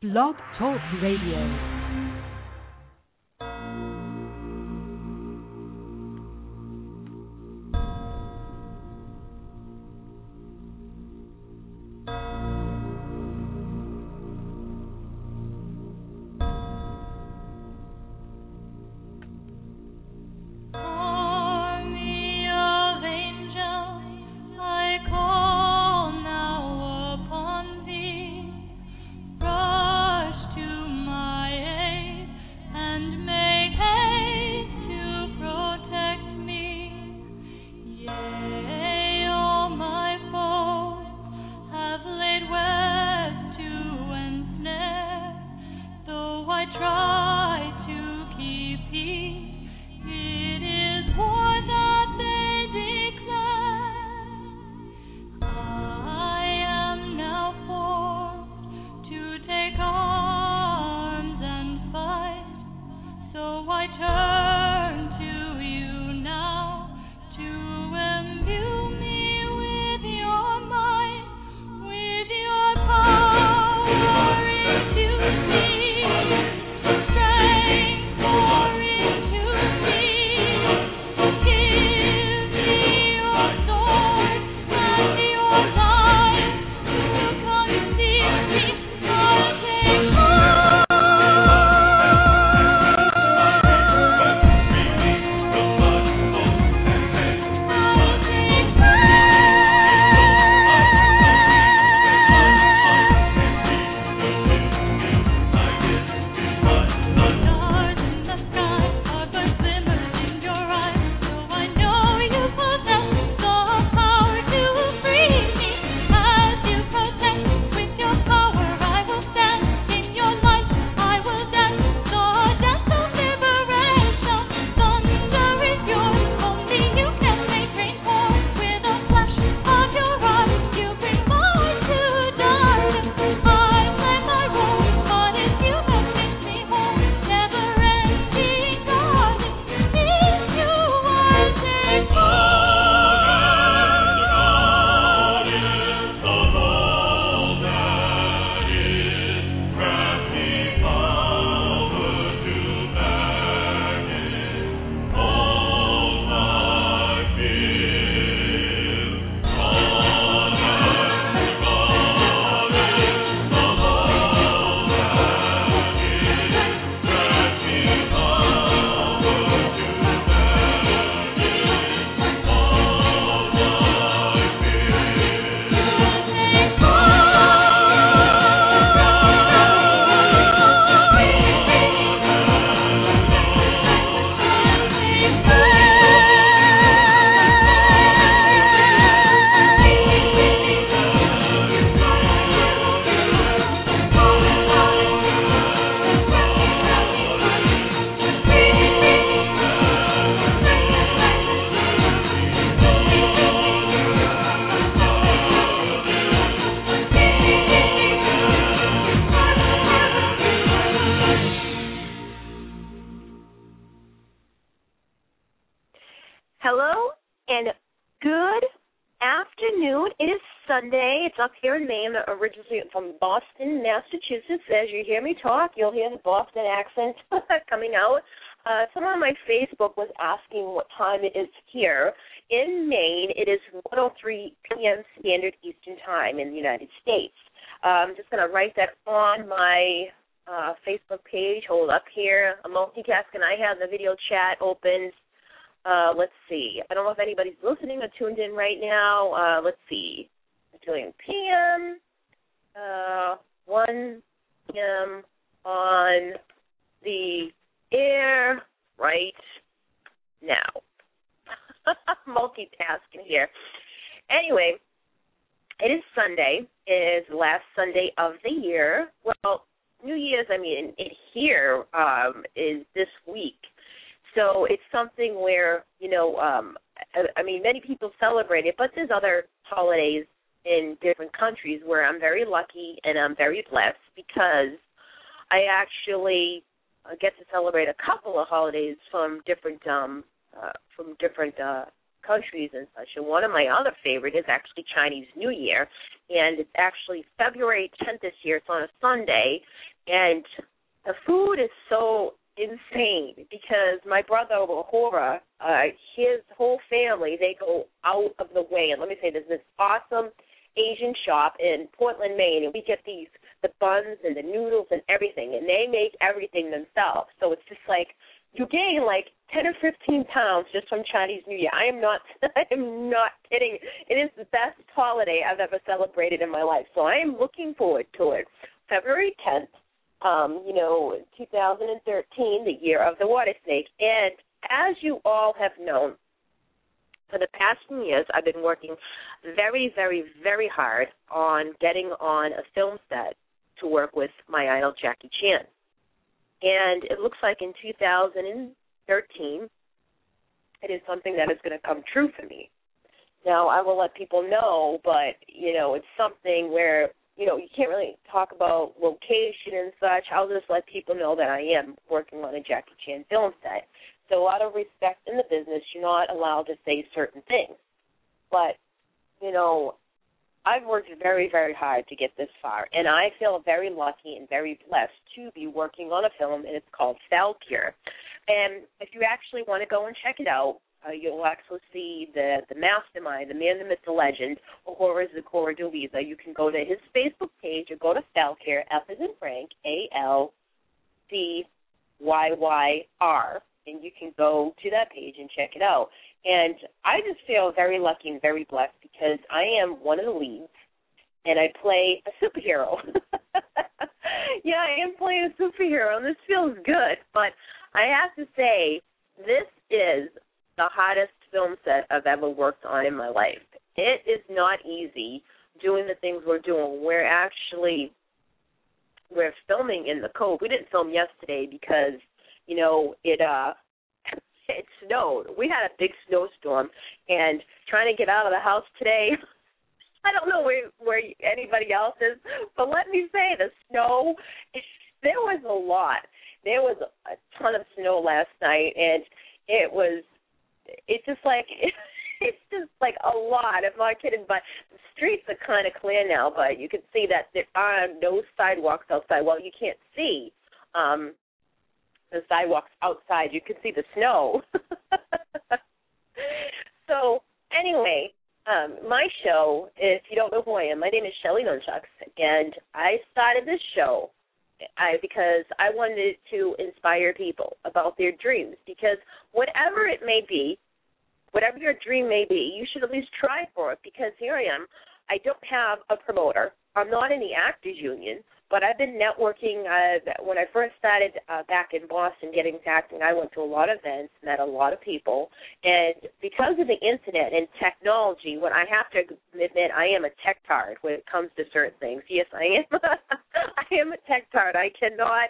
Blog Talk Radio. Up here in Maine, originally from Boston, Massachusetts. As you hear me talk, you'll hear the Boston accent coming out. Someone on my Facebook was asking what time it is here. In Maine, it is 1:03 p.m. Standard Eastern Time in the United States. I'm just going to write that on my Facebook page. Hold up here. I'm multitasking. I have the video chat open. Let's see. I don't know if anybody's listening or tuned in right now. Let's see. p.m., 1 p.m. on the air right now. Multitasking here. Anyway, it is Sunday. It is the last Sunday of the year. Well, New Year's, it here is this week. So it's something where, many people celebrate it, but there's other holidays in different countries where I'm very lucky and I'm very blessed because I actually get to celebrate a couple of holidays from different countries and such. And one of my other favorite is actually Chinese New Year, and it's actually February 10th this year. It's on a Sunday, And the food is so insane because my brother, Hora, his whole family, they go out of the way. And let me say, there's this awesome Asian shop in Portland, Maine, and we get the buns and the noodles and everything, and they make everything themselves. So it's just like you gain like 10 or 15 pounds just from Chinese New Year. I am not kidding. It is the best holiday I've ever celebrated in my life. So I am looking forward to it. February 10th, 2013, the year of the water snake. And as you all have known, for the past few years, I've been working very, very, very hard on getting on a film set to work with my idol, Jackie Chan. And it looks like in 2013, it is something that is going to come true for me. Now, I will let people know, but, it's something where, you can't really talk about location and such. I'll just let people know that I am working on a Jackie Chan film set. So out of respect in the business, you're not allowed to say certain things. But, I've worked very, very hard to get this far, and I feel very lucky and very blessed to be working on a film, and it's called Valkyr. And if you actually want to go and check it out, you'll actually see the mastermind, the man, the myth, the legend, Hora Zukora-Deliza. You can go to his Facebook page or go to Valkyr, F as in Frank, ALCYYR, and you can go to that page and check it out. And I just feel very lucky and very blessed because I am one of the leads, and I play a superhero. Yeah, I am playing a superhero, and this feels good. But I have to say, this is the hottest film set I've ever worked on in my life. It is not easy doing the things we're doing. We're filming in the Cove. We didn't film yesterday because, it snowed. We had a big snowstorm, and trying to get out of the house today, I don't know where anybody else is, but let me say the snow, there was a lot. There was a ton of snow last night, and it's just like a lot. I'm not kidding, but the streets are kind of clear now, but you can see that there are no sidewalks outside. Well, you can't see the sidewalks outside. You can see the snow. So anyway, my show, if you don't know who I am, my name is Shelly Nunchucks, and I started this show because I wanted to inspire people about their dreams, because whatever it may be, whatever your dream may be, you should at least try for it, because here I am. I don't have a promoter. I'm not in the Actors Union, but I've been networking. When I first started back in Boston getting into acting, I went to a lot of events, met a lot of people, and because of the internet and technology, what I have to admit, I am a tech-tard when it comes to certain things. Yes, I am. I am a tech-tard. I cannot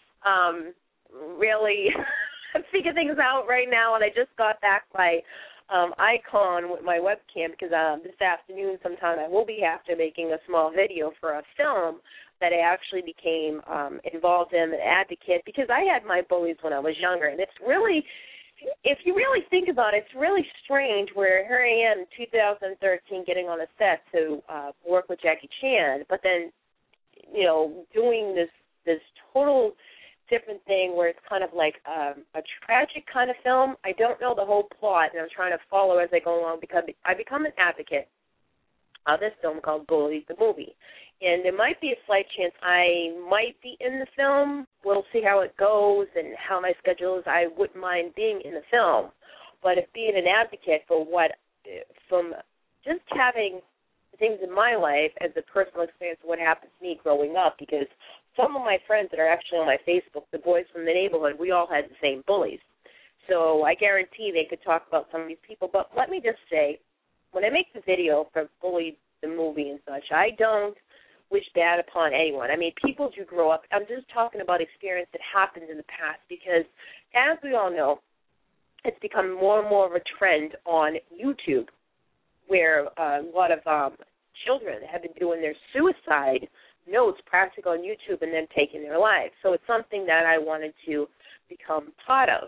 really figure things out right now, and I just got back by Icon with my webcam because this afternoon sometime I will be after making a small video for a film that I actually became involved in, an advocate, because I had my bullies when I was younger. And it's really, if you really think about it, it's really strange where here I am in 2013 getting on a set to work with Jackie Chan, but then, doing this total different thing where it's kind of like a tragic kind of film. I don't know the whole plot, and I'm trying to follow as I go along because I become an advocate of this film called Bullies the Movie. And there might be a slight chance I might be in the film. We'll see how it goes and how my schedule is. I wouldn't mind being in the film. But if being an advocate from just having things in my life as a personal experience of what happened to me growing up, because some of my friends that are actually on my Facebook, the boys from the neighborhood, we all had the same bullies. So I guarantee they could talk about some of these people. But let me just say, when I make the video for Bully the Movie and such, I don't wish bad upon anyone. I mean, people do grow up. I'm just talking about experience that happened in the past because, as we all know, it's become more and more of a trend on YouTube where a lot of children have been doing their suicide notes practically on YouTube and then taking their lives. So it's something that I wanted to become part of,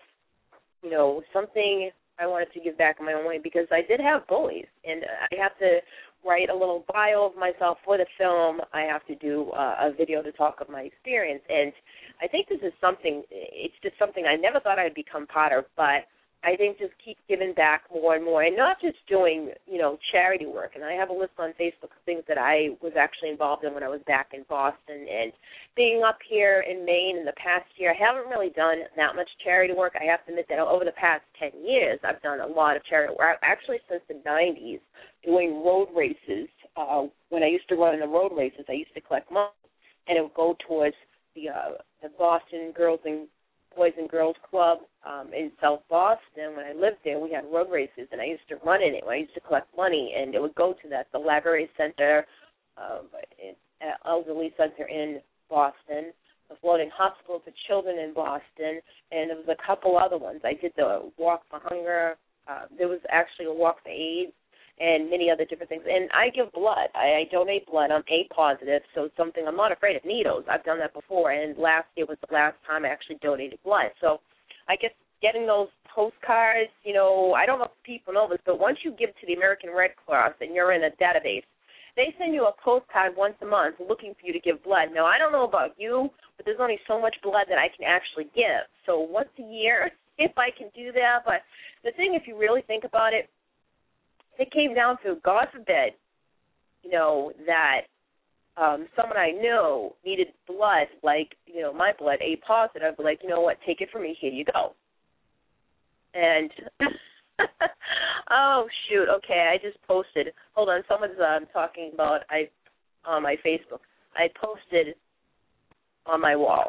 something I wanted to give back in my own way because I did have bullies, and I have to write a little bio of myself for the film. I have to do a video to talk of my experience. And I think this is something, it's just something I never thought I'd become part of, but I think just keep giving back more and more, and not just doing, charity work. And I have a list on Facebook of things that I was actually involved in when I was back in Boston. And being up here in Maine in the past year, I haven't really done that much charity work. I have to admit that over the past 10 years, I've done a lot of charity work, actually since the 90s, doing road races. When I used to run in the road races, I used to collect money, and it would go towards the Boston Boys and Girls Club in South Boston. When I lived there, we had road races, and I used to run in it. I used to collect money, and it would go to the Library Center, Elderly Center in Boston, the Floating Hospital for Children in Boston, and there was a couple other ones. I did the Walk for Hunger. There was actually a Walk for AIDS, and many other different things. And I give blood. I donate blood. I'm A positive, so it's something I'm not afraid of needles. I've done that before, and last year was the last time I actually donated blood. So I guess getting those postcards, I don't know if people know this, but once you give to the American Red Cross and you're in a database, they send you a postcard once a month looking for you to give blood. Now, I don't know about you, but there's only so much blood that I can actually give. So once a year, if I can do that. But the thing, if you really think about it, it came down to, God forbid, that someone I know needed blood, like, my blood, A positive, like, you know what, take it from me, here you go. And, oh, shoot, okay, I just posted, hold on, someone's talking about, on my Facebook, I posted on my wall.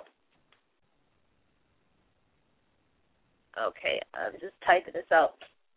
Okay, I'm just typing this out.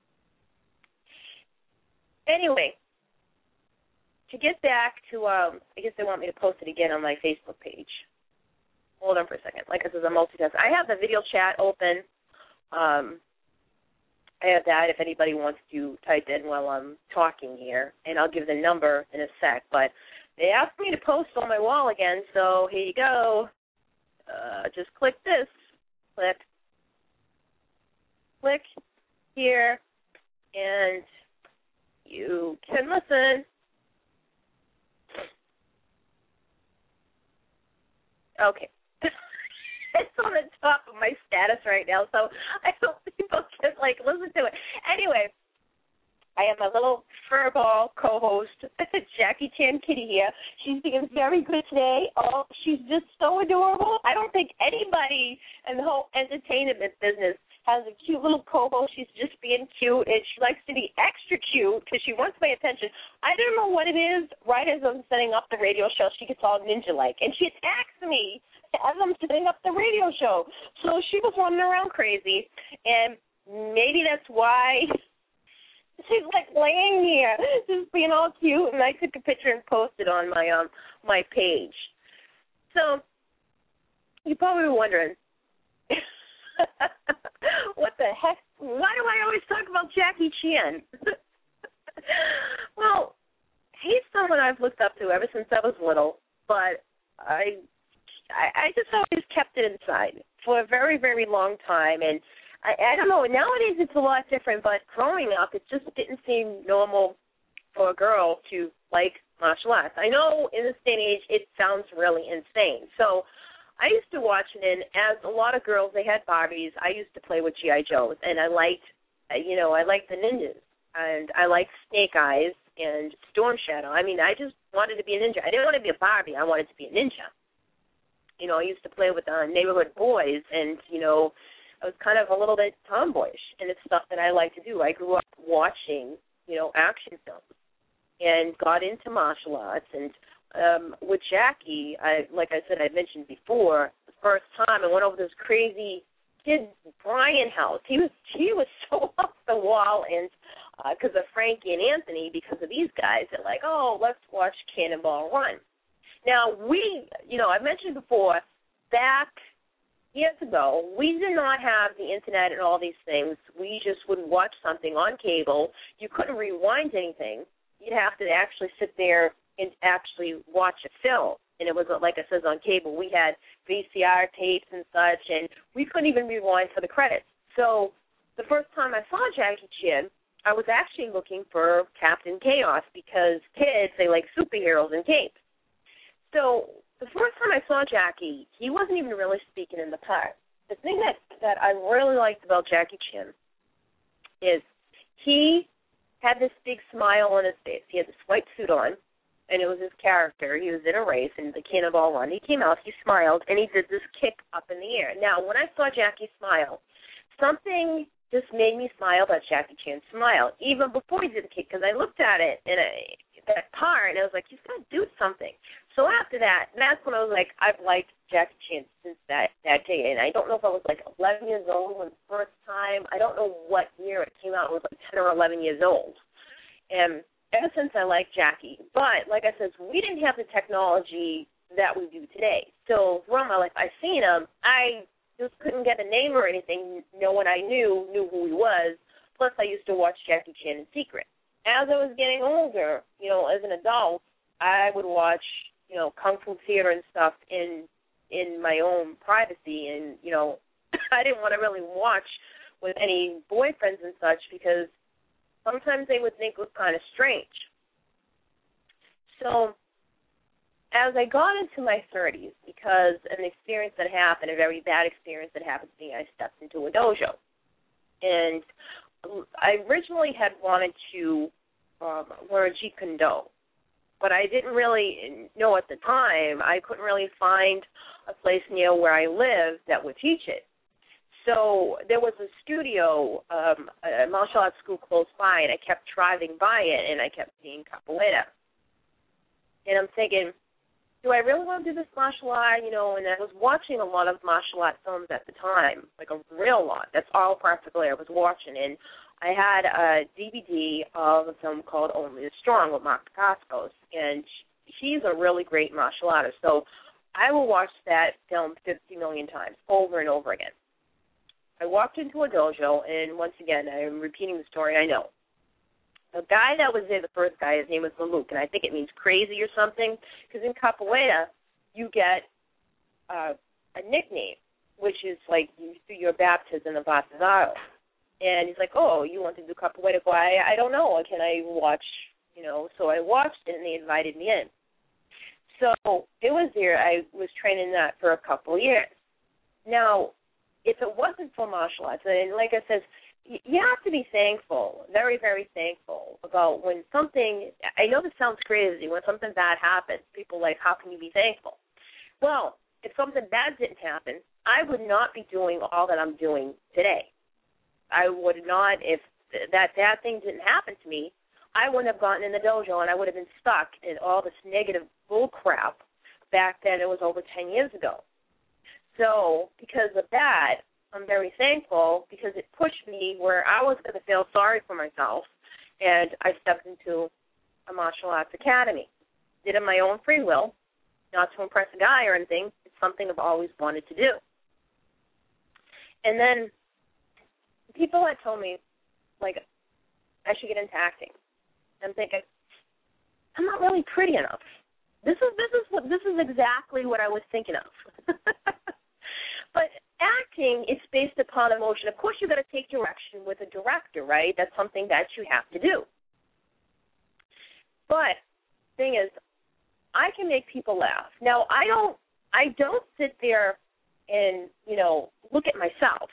Anyway, to get back to, I guess they want me to post it again on my Facebook page. Hold on for a second. Like I said, I'm multitasking. I have the video chat open. I have that if anybody wants to type in while I'm talking here, and I'll give the number in a sec. But they asked me to post on my wall again, so here you go. Just click this. Click here, and you can listen. Okay. It's on the top of my status right now, so I hope people can, listen to it. Anyway, I have my little furball co-host, Jackie Chan Kitty here. She's being very good today. Oh, she's just so adorable. I don't think anybody in the whole entertainment business has a cute little co-host. She's just being cute, and she likes to be extra cute because she wants my attention. I don't know what it is. Right as I'm setting up the radio show, she gets all ninja-like, and she attacks me as I'm setting up the radio show. So she was running around crazy, and maybe that's why she's laying here, just being all cute, and I took a picture and posted on my my page. So you're probably wondering, what the heck? Why do I always talk about Jackie Chan? Well, he's someone I've looked up to ever since I was little, but I just always kept it inside for a very, very long time, and I don't know, nowadays it's a lot different, but growing up it just didn't seem normal for a girl to like martial arts. I know in this day and age it sounds really insane. So I used to watch it, and as a lot of girls, they had Barbies. I used to play with G.I. Joes, and I liked the ninjas, and I liked Snake Eyes and Storm Shadow. I mean, I just wanted to be a ninja. I didn't want to be a Barbie. I wanted to be a ninja. I used to play with neighborhood boys, and, I was kind of a little bit tomboyish, and it's stuff that I like to do. I grew up watching, action films and got into martial arts. And with Jackie, like I said, I mentioned before, the first time I went over this crazy kid Brian house. He was so off the wall, and because of Frankie and Anthony, because of these guys, they're like, oh, let's watch Cannonball Run. Now, I mentioned before, back years ago, we did not have the Internet and all these things. We just would watch something on cable. You couldn't rewind anything. You'd have to actually sit there and actually watch a film. And it was, like I said, on cable. We had VCR tapes and such, and we couldn't even rewind for the credits. So the first time I saw Jackie Chan, I was actually looking for Captain Chaos because kids, they like superheroes and capes. So the first time I saw Jackie, he wasn't even really speaking in the part. The thing that I really liked about Jackie Chan is he had this big smile on his face. He had this white suit on, and it was his character. He was in a race, and the Cannonball run. He came out, he smiled, and he did this kick up in the air. Now, when I saw Jackie smile, something just made me smile about Jackie Chan's smile, even before he did the kick, because I looked at it, and that part, and I was like, he's got to do something. So after that, that's when I was like, I've liked Jackie Chan since that day. And I don't know if I was like 11 years old when the first time. I don't know what year it came out. It was like 10 or 11 years old. And ever since I liked Jackie. But like I said, we didn't have the technology that we do today. So throughout my life, I've seen him. I just couldn't get a name or anything. No one I knew who he was. Plus, I used to watch Jackie Chan in secret. As I was getting older, as an adult, I would watch, Kung Fu theater and stuff in my own privacy. And, I didn't want to really watch with any boyfriends and such because sometimes they would think it was kind of strange. So as I got into my 30s, because an experience that happened, a very bad experience that happened to me, I stepped into a dojo. And I originally had wanted to learn Jeet Kune Do, but I didn't really know at the time. I couldn't really find a place near where I lived that would teach it. So there was a studio, a martial arts school close by, and I kept driving by it, and I kept seeing capoeira. And I'm thinking, do I really want to do this martial art? And I was watching a lot of martial art films at the time, like a real lot. That's all practically I was watching. And I had a DVD of a film called Only the Strong with Mark Dacascos, and he's a really great martial artist. So I will watch that film 50 million times, over and over again. I walked into a dojo, and once again, I'm repeating the story, I know. The guy that was there, the first guy, his name was Maluk, and I think it means crazy or something, because in capoeira, you get a nickname, which is like through your baptism of Batizado. And he's like, oh, you want to do capoeira? Well, I don't know. Can I watch, So I watched it, and they invited me in. So it was there. I was training that for a couple of years. Now, if it wasn't for martial arts, and like I said, you have to be thankful, very, very thankful about when something, I know this sounds crazy, when something bad happens, people like, how can you be thankful? Well, if something bad didn't happen, I would not be doing all that I'm doing today. I would not, if that bad thing didn't happen to me, I wouldn't have gotten in the dojo and I would have been stuck in all this negative bull crap back then. It was over 10 years ago. So because of that, I'm very thankful because it pushed me where I was going to feel sorry for myself, and I stepped into a martial arts academy. Did it my own free will, not to impress a guy or anything. It's something I've always wanted to do. And then people had told me, like, I should get into acting. I'm thinking, I'm not really pretty enough. This is exactly what I was thinking of. But acting is based upon emotion. Of course, you've got to take direction with a director, right? That's something that you have to do. But the thing is, I can make people laugh. Now, I don't sit there and, look at myself.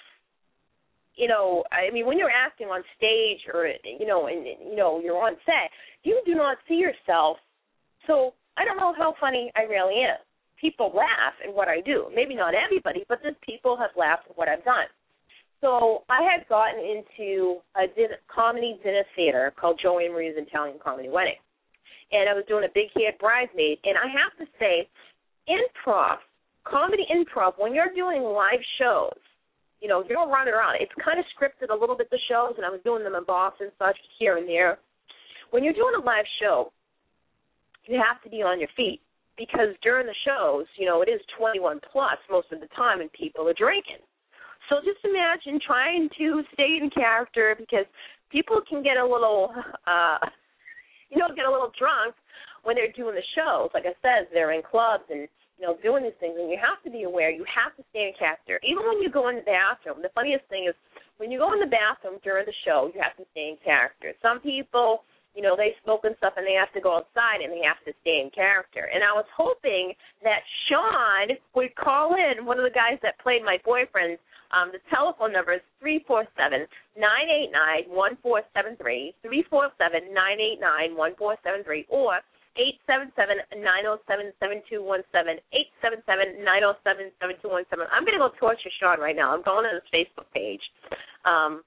I mean, when you're acting on stage or, you're on set, you do not see yourself. So I don't know how funny I really am. People laugh at what I do. Maybe not everybody, but just people have laughed at what I've done. So I had gotten into a comedy dinner theater called Joey and Maria's Italian Comedy Wedding. And I was doing a big-haired bridesmaid. And I have to say, comedy improv, when you're doing live shows, you don't run it around. It's kind of scripted a little bit, the shows, and I was doing them in Boston, such here and there. When you're doing a live show, you have to be on your feet. Because during the shows, it is 21 plus most of the time, and people are drinking. So just imagine trying to stay in character because people can get a little, get a little drunk when they're doing the shows. Like I said, they're in clubs and, doing these things, and you have to be aware. You have to stay in character. Even when you go in the bathroom, the funniest thing is when you go in the bathroom during the show, you have to stay in character. Some people, they smoke and stuff, and they have to go outside, and they have to stay in character. And I was hoping that Sean would call in, one of the guys that played my boyfriend. The telephone number is 347-989-1473, 347-989-1473, or 877-907-7217, 877-907-7217. I'm going to go torture Sean right now. I'm going to his Facebook page. I'm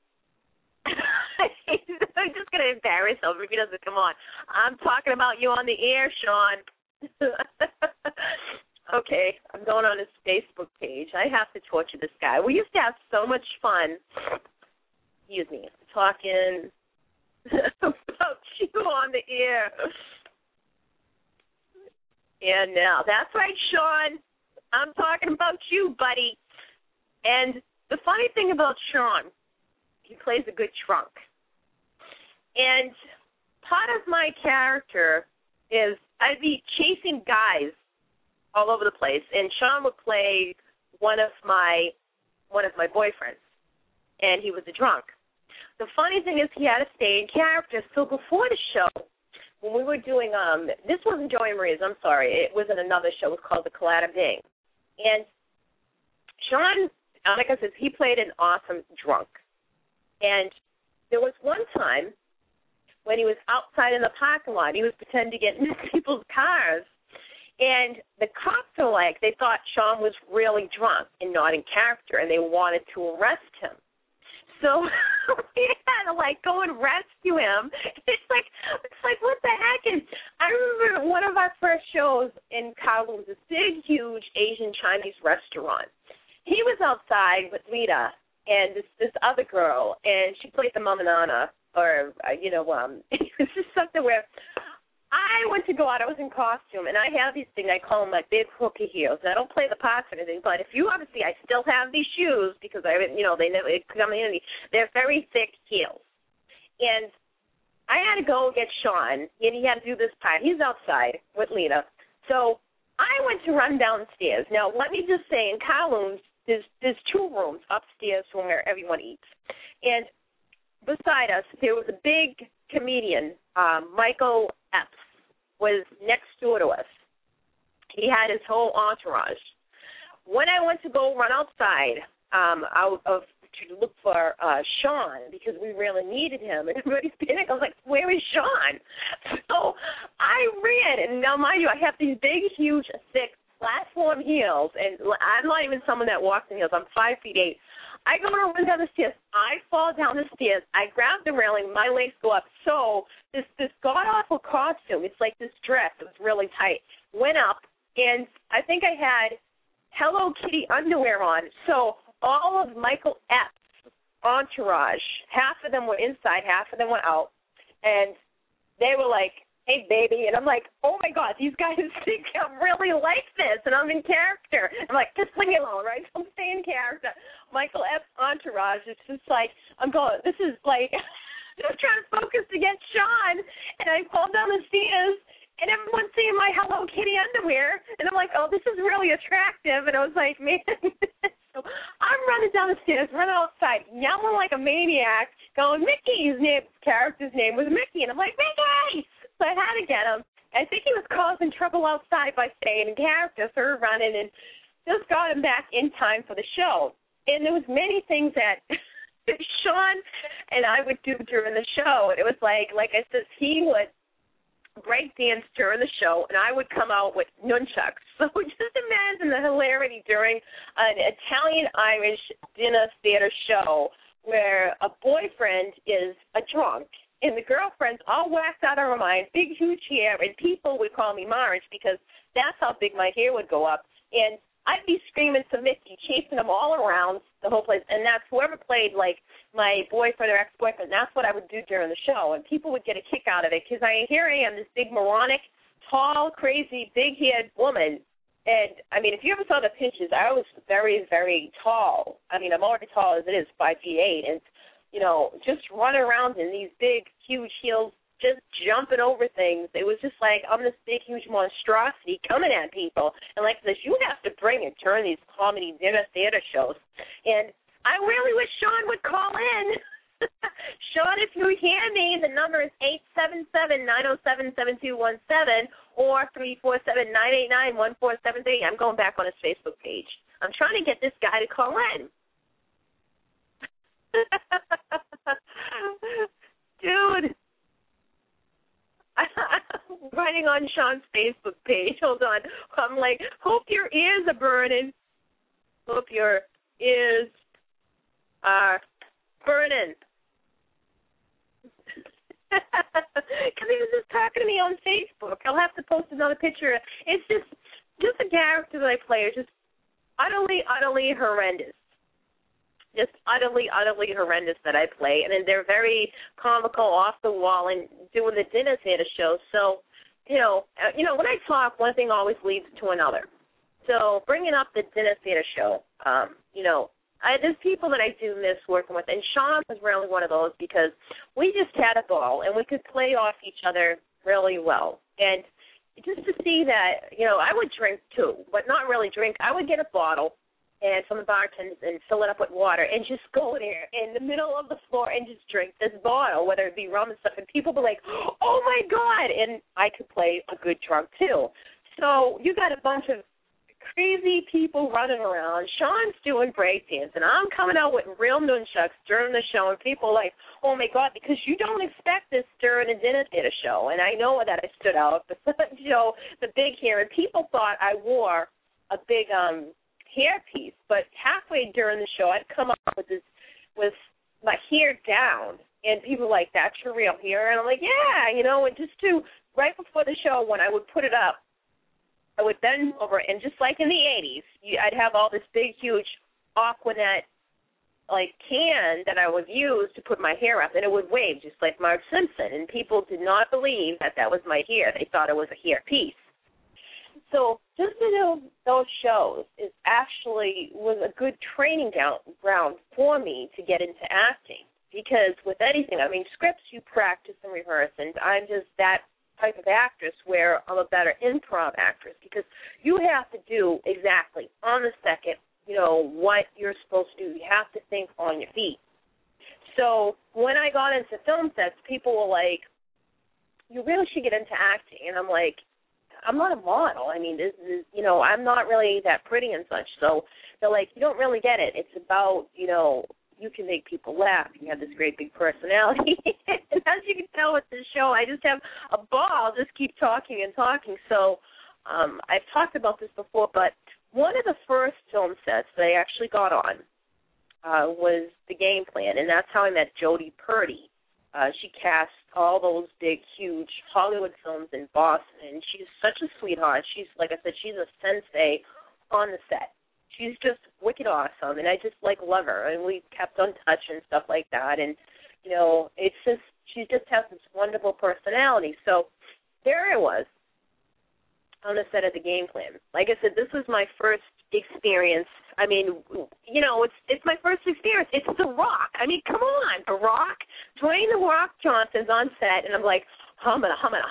just going to embarrass him if he doesn't come on. I'm talking about you on the air, Sean. Okay, I'm going on his Facebook page. I have to torture this guy. We used to have so much fun, talking about you on the air. And now, that's right, Sean. I'm talking about you, buddy. And the funny thing about Sean, he plays a good trunk. And part of my character is I'd be chasing guys all over the place, and Sean would play one of my boyfriends, and he was a drunk. The funny thing is he had to stay in character. So before the show, when we were doing this wasn't Joey Marie's, I'm sorry, it was in another show. It was called The Collada Bing. And Sean, like I said, he played an awesome drunk. And there was one time when he was outside in the parking lot, he was pretending to get into people's cars. And the cops are like, they thought Sean was really drunk and not in character, and they wanted to arrest him. So we had to, go and rescue him. It's like, what the heck? And I remember one of our first shows in Kowloon was this big, huge Asian Chinese restaurant. He was outside with Lita and this other girl, and she played the Mama Nana, or, it was just something where I went to go out. I was in costume, and I have these things. I call them my big hooky heels. And I don't play the parts or anything, but if you obviously, I still have these shoes because they never come in handy. They're very thick heels. And I had to go get Sean, and he had to do this part. He's outside with Lita. So I went to run downstairs. Now, let me just say, in Kowloon, there's two rooms upstairs from where everyone eats. And beside us, there was a big comedian, Michael Epps, was next door to us. He had his whole entourage. When I went to go run outside to look for Sean, because we really needed him, and everybody's panicked, I was like, where is Sean? So I ran, and now mind you, I have these big, huge, thick platform heels, and I'm not even someone that walks in heels. I'm 5'8". I go and run down the stairs. I fall down the stairs. I grab the railing. My legs go up. So this god-awful costume, it's like this dress. It was really tight. Went up, and I think I had Hello Kitty underwear on. So all of Michael Epps' entourage, half of them were inside, half of them were out. And they were like, hey, baby. And I'm like, oh, my God, these guys think I really like this, and I'm in character. I'm like, just leave me alone, right? Don't stay in character. Michael Epps' entourage, it's just like, I'm going, this is like, I'm trying to focus to get Sean, and I fall down the stairs, and everyone's seeing my Hello Kitty underwear, and I'm like, oh, this is really attractive. And I was like, man. So I'm running down the stairs, running outside, yelling like a maniac, going, Mickey. His character's name was Mickey, and I'm like, Mickey! So I had to get him. I think he was causing trouble outside by staying in character, so we're running, and just got him back in time for the show. And there was many things that Sean and I would do during the show. It was like I said, he would break dance during the show, and I would come out with nunchucks. So just imagine the hilarity during an Italian-Irish dinner theater show where a boyfriend is a drunk, and the girlfriend's all whacked out of her mind, big, huge hair, and people would call me Marge because that's how big my hair would go up. And I'd be screaming to Mickey, chasing them all around the whole place. And that's whoever played, like, my boyfriend or ex-boyfriend, that's what I would do during the show. And people would get a kick out of it because here I am, this big, moronic, tall, crazy, big-haired woman. And, I mean, if you ever saw the pictures, I was very, very tall. I mean, I'm already tall as it is, 5'8". And, you know, just running around in these big, huge heels, just jumping over things. It was just like I'm this big, huge monstrosity coming at people. And like this, you have to bring it during these comedy dinner theater shows. And I really wish Sean would call in. Sean, if you hear me, the number is 877-907-7217 or 347-989-1473. I'm going back on his Facebook page. I'm trying to get this guy to call in. Dude. I'm writing on Sean's Facebook page. Hold on. I'm like, hope your ears are burning. Hope your ears are burning. Because he was just talking to me on Facebook. I'll have to post another picture. It's just the characters that I play are just utterly, utterly horrendous. Just utterly, utterly horrendous that I play. And then they're very comical, off the wall, and doing the dinner theater show. So, when I talk, one thing always leads to another. So bringing up the dinner theater show, there's people that I do miss working with, and Sean was really one of those because we just had a ball, and we could play off each other really well. And just to see that, I would drink too, but not really drink. I would get a bottle and from the bartenders and fill it up with water and just go there in the middle of the floor and just drink this bottle, whether it be rum and stuff, and people would be like, oh, my God, and I could play a good drunk too. So you got a bunch of crazy people running around. Sean's doing breakdance, and I'm coming out with real nunchucks during the show, and people are like, oh, my God, because you don't expect this during a dinner theater show. And I know that I stood out, the big hair, and people thought I wore a big hairpiece, but halfway during the show, I'd come up with my hair down, and people were like, that's your real hair? And I'm like, yeah, and just right before the show, when I would put it up, I would bend over, and just like in the 80s, I'd have all this big, huge Aquanet, can that I would use to put my hair up, and it would wave just like Marge Simpson, and people did not believe that was my hair. They thought it was a hair piece. So just to do those shows was a good training ground for me to get into acting, because with anything, scripts you practice and rehearse, and I'm just that type of actress where I'm a better improv actress, because you have to do exactly on the second, what you're supposed to do. You have to think on your feet. So when I got into film sets, people were like, you really should get into acting. And I'm like, I'm not a model. This is, I'm not really that pretty and such. So they're like, you don't really get it. It's about, you can make people laugh. You have this great big personality. And as you can tell with this show, I just have a ball. I'll just keep talking and talking. So I've talked about this before, but one of the first film sets that I actually got on was The Game Plan, and that's how I met Jodie Purdy. She cast all those big, huge Hollywood films in Boston, and she's such a sweetheart. She's, like I said, she's a sensei on the set. She's just wicked awesome, and I just, love her. And we kept in touch and stuff like that. And, it's just, she just has this wonderful personality. So there I was on the set of The Game Plan. Like I said, this was my first experience. It's my first experience. It's The Rock. Come on, The Rock. Dwayne The Rock Johnson's on set, and I'm like, humana.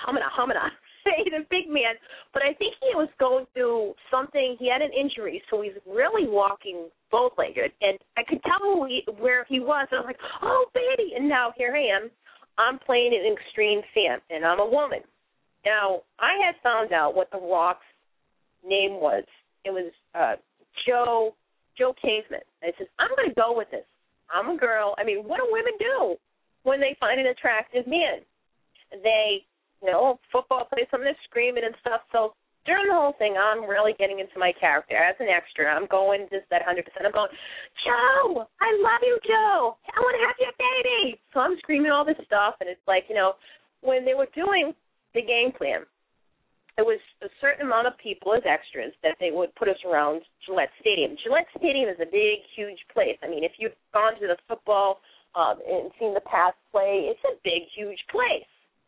He's a big man, but I think he was going through something. He had an injury, so he's really walking bow-legged, and I could tell where he was, and I was like, oh, baby, and now here I am. I'm playing an extreme fan, and I'm a woman. Now, I had found out what The Rock's name was. It was Joe Caveman. I said, I'm going to go with this. I'm a girl. What do women do when they find an attractive man? They, football players, some of them screaming and stuff. So during the whole thing, I'm really getting into my character as an extra. I'm going just that 100%. I'm going, Joe, I love you, Joe. I want to have your baby. So I'm screaming all this stuff, and it's like, when they were doing The Game Plan, there was a certain amount of people as extras that they would put us around Gillette Stadium. Gillette Stadium is a big, huge place. If you've gone to the football and seen the Pats play, it's a big, huge place.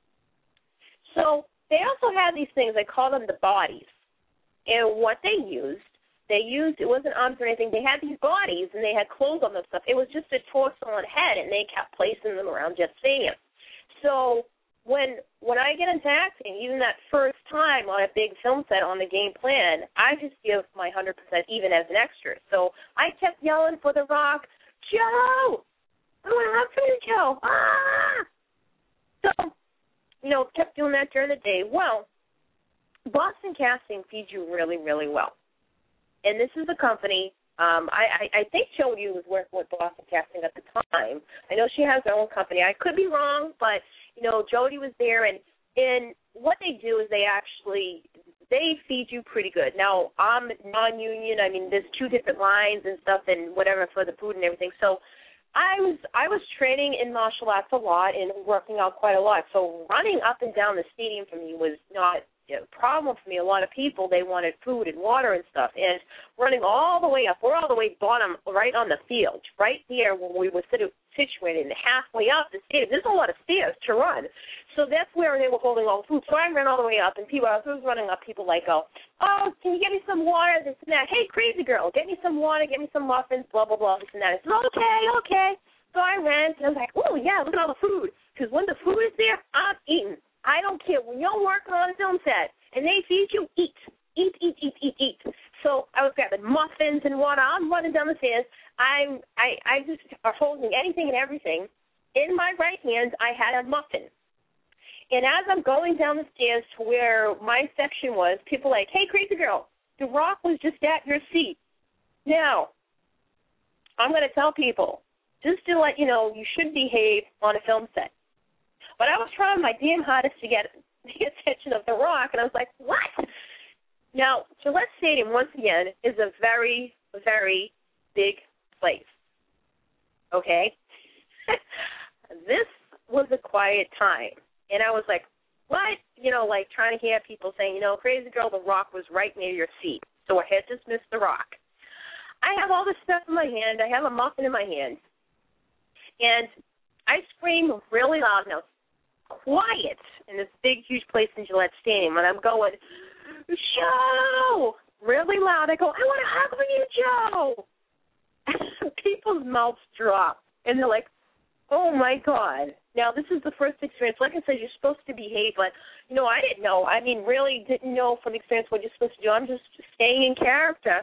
So they also had these things, they call them the bodies. And what they used, it wasn't arms or anything. They had these bodies, and they had clothes on them stuff. It was just a torso and head, and they kept placing them around Jet Stadium. So when I get into acting, even that first time on a big film set on The Game Plan, I just give my 100% even as an extra. So I kept yelling for The Rock, Joe, I want to hug from you, Joe. Ah! So, kept doing that during the day. Well, Boston Casting feeds you really, really well. And this is a company, I think Jody was working with Boston Casting at the time. I know she has her own company. I could be wrong, but, Jody was there, and what they do is they feed you pretty good. Now, I'm non-union. I mean, there's 2 different lines and stuff and whatever for the food and everything. So I was training in martial arts a lot and working out quite a lot. So running up and down the stadium for me was not a problem for me. A lot of people, they wanted food and water and stuff. And running all the way up, we're all the way bottom right on the field, right there when we were situated and halfway up the stadium. There's a lot of stairs to run. So that's where they were holding all the food. So I ran all the way up, and as I was running up, people go, oh, can you get me some water, this and that. Hey, crazy girl, get me some water, get me some muffins, blah, blah, blah, this and that. I said, okay. So I ran, and I was like, oh, yeah, look at all the food. Because when the food is there, I'm eating. I don't care. When you're working on a film set and they feed you, eat. So I was grabbing muffins and water. I'm running down the stairs. I just are holding anything and everything. In my right hand, I had a muffin. And as I'm going down the stairs to where my section was, people like, hey, crazy girl, The Rock was just at your seat. Now, I'm going to tell people, just to let you know, you should behave on a film set. But I was trying my damn hardest to get the attention of The Rock, and I was like, what? Now, Gillette Stadium, once again, is a very, very big place. Okay? This was a quiet time. And I was like, what? Trying to hear people saying, crazy girl, The Rock was right near your seat. So I had dismissed The Rock. I have all this stuff in my hand. I have a muffin in my hand. And I scream really loud. Now, quiet in this big, huge place in Gillette Stadium. And I'm going, Joe! Really loud. I go, I want to hug with you, Joe! People's mouths drop. And they're like, oh, my God. Now, this is the first experience. Like I said, you're supposed to behave, but, I didn't know. I mean, really didn't know from experience what you're supposed to do. I'm just staying in character.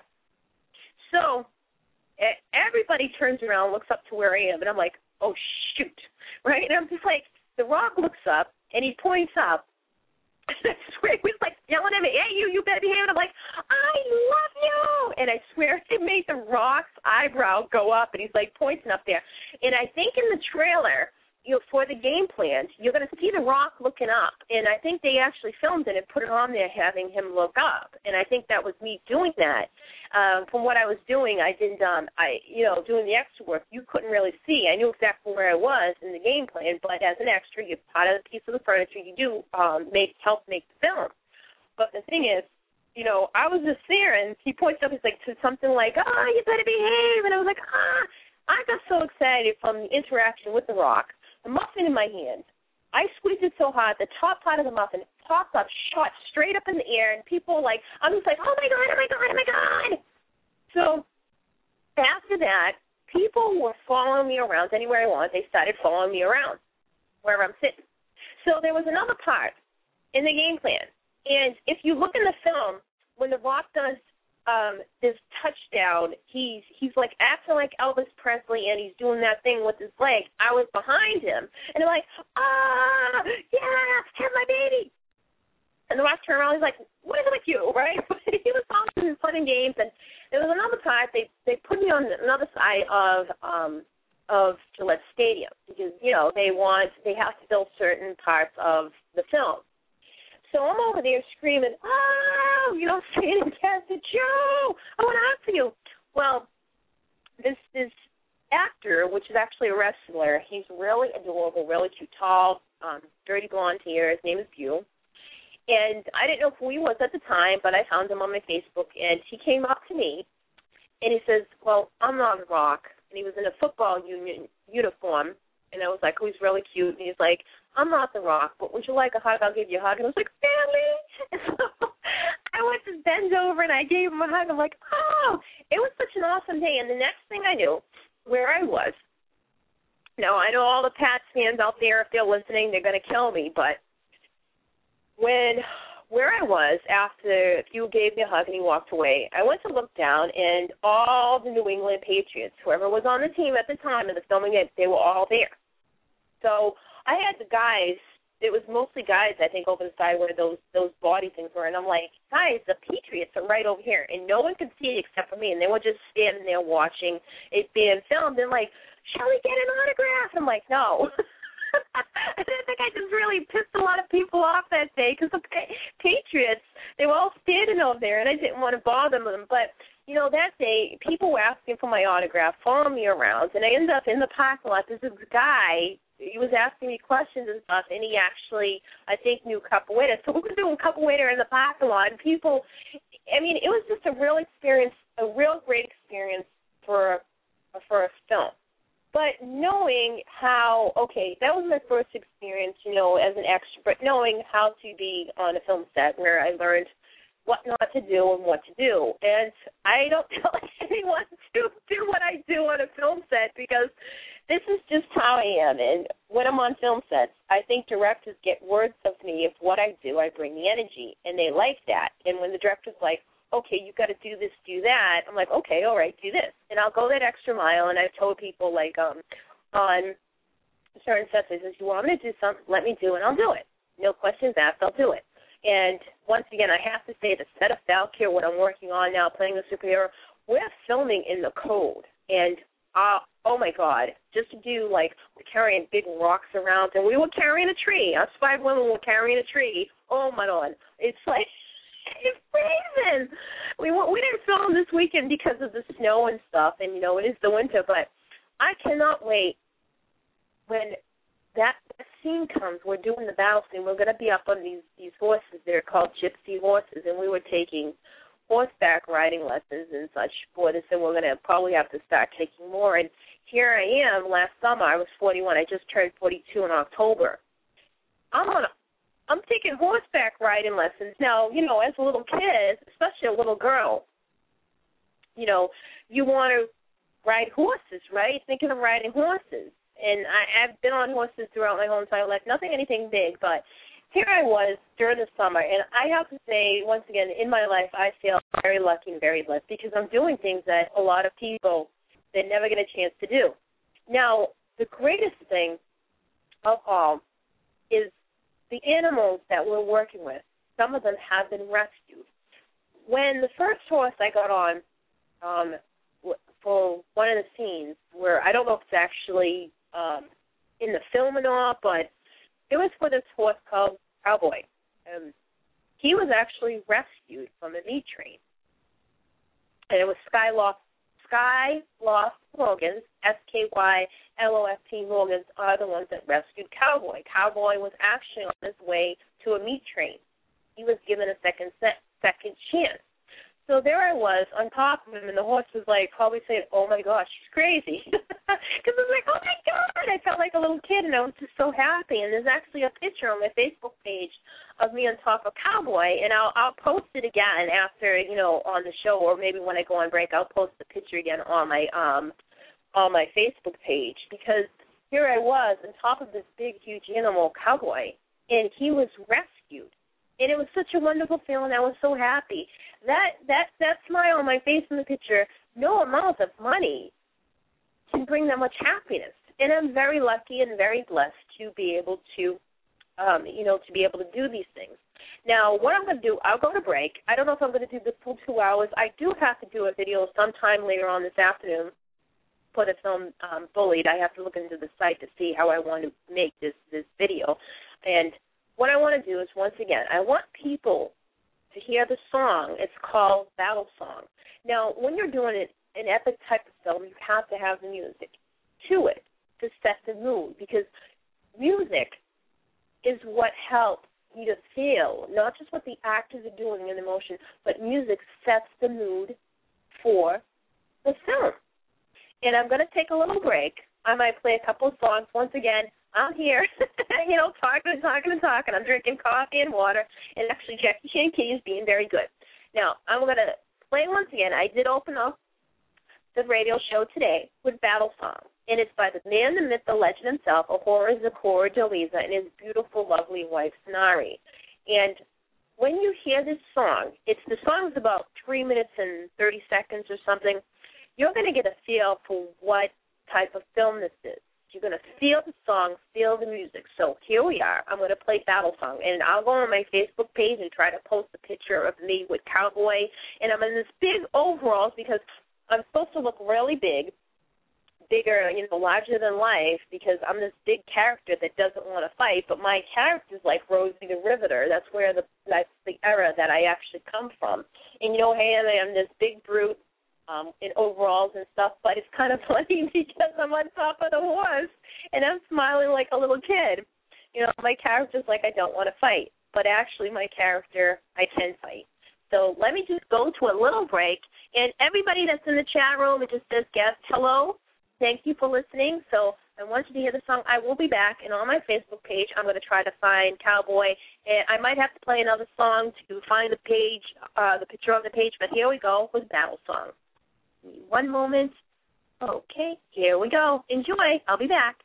So everybody turns around, looks up to where I am, and I'm like, oh, shoot, right? And I'm just like, The Rock looks up, and he points up. I swear, he was like yelling at me, hey, you better behave. And I'm like, I love you. And I swear it made The Rock's eyebrow go up, and he's like pointing up there. And I think in the trailer, for the game plan, you're going to see The Rock looking up. And I think they actually filmed it and put it on there having him look up. And I think that was me doing that. From what I was doing, I didn't, doing the extra work, you couldn't really see. I knew exactly where I was in the game plan, but as an extra, you're part of the piece of the furniture. You do help make the film. But the thing is, I was just there, and he points up, he's like, to something like, oh, you better behave. And I was like, I got so excited from the interaction with The Rock. The muffin in my hand, I squeezed it so hard, the top part of the muffin popped up, shot straight up in the air, and people I'm just like, oh my God. So after that, people were following me around anywhere I want. They started following me around wherever I'm sitting. So there was another part in the game plan. And if you look in the film, when The Rock does this touchdown, he's like acting like Elvis Presley, and he's doing that thing with his leg. I was behind him, and I'm like, yeah, have my baby. And The Rock turned around, he's like, what is it with you, right? He was following and playing games, and there was another part, they put me on another side of Gillette Stadium, because, they have to build certain parts of the film. So I'm over there screaming, saying in Cassie, Joe, I want to hug for you. Well, this actor, which is actually a wrestler, he's really adorable, really cute, tall, dirty blonde hair. His name is Bew. And I didn't know who he was at the time, but I found him on my Facebook, and he came up to me, and he says, well, I'm not The Rock. And he was in a football uniform, and I was like, oh, he's really cute. And he's like, I'm not The Rock, but would you like a hug? I'll give you a hug. And I was like, family. And so I went to bend over, and I gave him a hug. I'm like, oh, it was such an awesome day. And the next thing I knew, where I was, now I know all the Pats fans out there, if they're listening, they're going to kill me, but when where I was after you gave me a hug and he walked away, I went to look down, and all the New England Patriots, whoever was on the team at the time of the filming it, they were all there. So I had the guys, it was mostly guys, I think, over the side where those body things were, and I'm like, guys, the Patriots are right over here, and no one could see it except for me, and they were just standing there watching it being filmed, and like, shall we get an autograph? I'm like, no. I think I just really pissed a lot of people off that day because the Patriots, they were all standing over there, and I didn't want to bother them. But, you know, that day, people were asking for my autograph, following me around, and I ended up in the parking lot. There's this guy, he was asking me questions and stuff, and he actually, I think, knew Capoeira. So we were doing Capoeira in the parking lot, and people, I mean, it was just a real experience, a real great experience for a film. But knowing how, okay, that was my first experience, you know, as an extra, but knowing how to be on a film set where I learned what not to do and what to do. And I don't tell anyone to do what I do on a film set because this is just how I am. And when I'm on film sets, I think directors get words of me of what I do. I bring the energy, and they like that. And when the director's like, okay, you've got to do this, do that. I'm like, okay, all right, do this. And I'll go that extra mile, and I've told people, like, on certain sets, I says, you want me to do something, let me do it, and I'll do it. No questions asked, I'll do it. And once again, I have to say, the set of Valkyr, what I'm working on now, playing the superhero, we're filming in the cold. And, oh, my God, just to do, like, we're carrying big rocks around, and we were carrying a tree. Us 5 women were carrying a tree. Oh, my God. It's like, it's freezing. We didn't film this weekend because of the snow and stuff, and, you know, it is the winter, but I cannot wait when that scene comes. We're doing the battle scene. We're going to be up on these horses. They're called gypsy horses, and we were taking horseback riding lessons and such for this, and we're going to probably have to start taking more. And here I am. Last summer, I was 41. I just turned 42 in October. I'm taking horseback riding lessons. Now, you know, as a little kid, especially a little girl, you know, you want to ride horses, right? Thinking of riding horses. And I've been on horses throughout my whole entire life, anything big, but here I was during the summer, and I have to say, once again, in my life, I feel very lucky and very blessed because I'm doing things that a lot of people, they never get a chance to do. Now, the greatest thing of all is the animals that we're working with. Some of them have been rescued. When the first horse I got on for one of the scenes, where I don't know if it's actually in the film or not, but it was for this horse called Cowboy. He was actually rescued from a meat train. And it was Skyloft Logans, SKYLOFT Logans, are the ones that rescued Cowboy. Cowboy was actually on his way to a meat train. He was given a second chance. So there I was on top of him, and the horse was like probably saying, oh, my gosh, she's crazy. Because I was like, oh, my God. I felt like a little kid, and I was just so happy. And there's actually a picture on my Facebook page of me on top of Cowboy, and I'll post it again after, you know, on the show, or maybe when I go on break, I'll post the picture again on my Facebook page, because here I was on top of this big, huge animal, Cowboy, and he was rescued. And it was such a wonderful feeling. I was so happy. That smile on my face in the picture, no amount of money can bring that much happiness. And I'm very lucky and very blessed to be able to, to be able to do these things. Now, what I'm going to do, I'll go to break. I don't know if I'm going to do this full 2 hours. I do have to do a video sometime later on this afternoon for the film Bullied. I have to look into the site to see how I want to make this video. And what I want to do is, once again, I want people to hear the song. It's called Battle Song. Now, when you're doing an epic type of film, you have to have the music to it to set the mood, because music is what helps you to feel, not just what the actors are doing in the motion, but music sets the mood for the film. And I'm going to take a little break. I might play a couple of songs. Once again, I'm here, talking. I'm drinking coffee and water, and actually Jackie Shanky is being very good. Now, I'm going to play once again. I did open up the radio show today with Battle Song, and it's by the man, the myth, the legend himself, Ahura Zakor Jaliza, and his beautiful, lovely wife, Sanari. And when you hear this song, the song's about 3 minutes and 30 seconds or something. You're going to get a feel for what type of film this is. You're going to feel the song, feel the music. So here we are. I'm going to play Battle Song, and I'll go on my Facebook page and try to post a picture of me with Cowboy, and I'm in this big overalls because I'm supposed to look really bigger, larger than life, because I'm this big character that doesn't want to fight, but my character's like Rosie the Riveter. That's the era that I actually come from. And hey, I'm this big brute in overalls and stuff, but it's kind of funny because I'm on top of the horse and I'm smiling like a little kid. My character's like, I don't want to fight, but actually my character, I can fight. So let me just go to a little break, and everybody that's in the chat room, it just says guest, hello, thank you for listening. So I want you to hear the song. I will be back, and on my Facebook page, I'm going to try to find Cowboy, and I might have to play another song to find the page, the picture on the page, but here we go with Battle Song. One moment. Okay, here we go. Enjoy. I'll be back.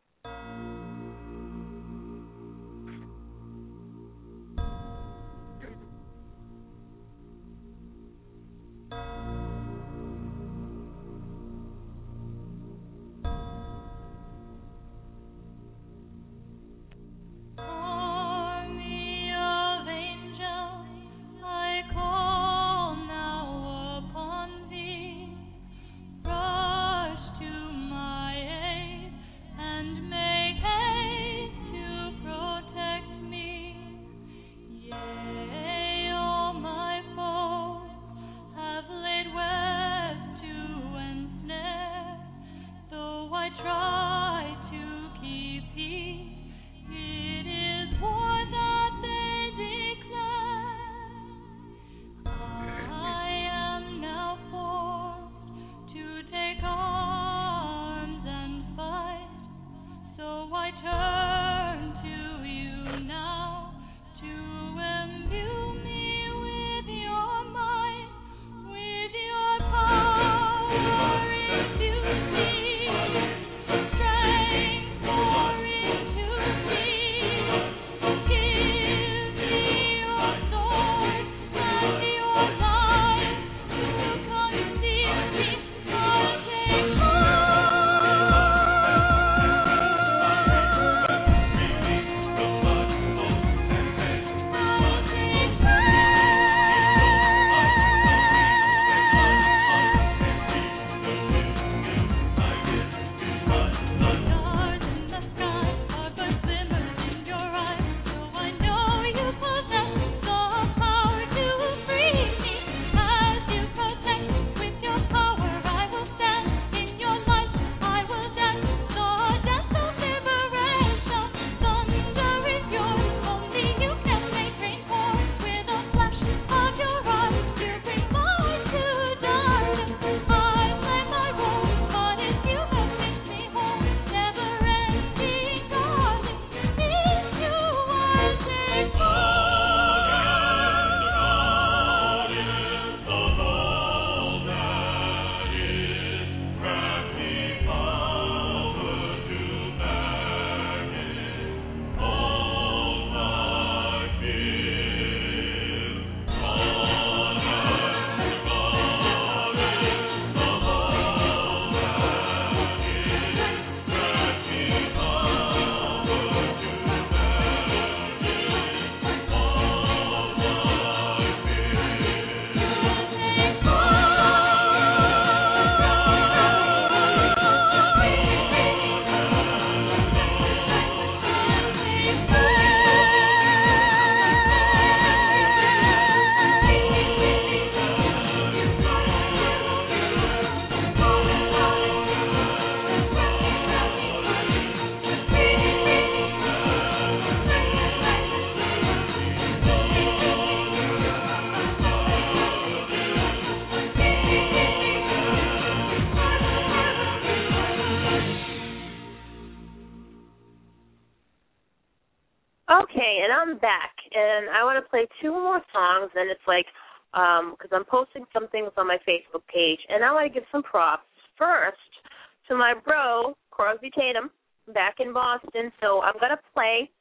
Okay, and I'm back, and I want to play two more songs, and it's like, because I'm posting some things on my Facebook page, and I want to give some props first to my bro, Crosby Tatum, back in Boston. So I'm going to play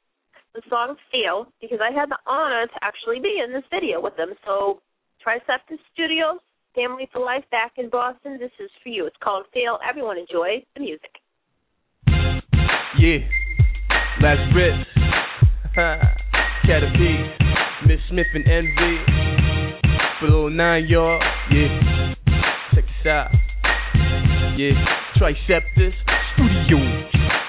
the song Feel, because I had the honor to actually be in this video with them. So Triceptus Studios, Family for Life back in Boston, this is for you. It's called Feel. Everyone enjoy the music. Yeah, last Ritz, Caterpie, Miss Smith and Envy, for little 9 y'all, yeah, check this out, yeah, Triceptus Studios,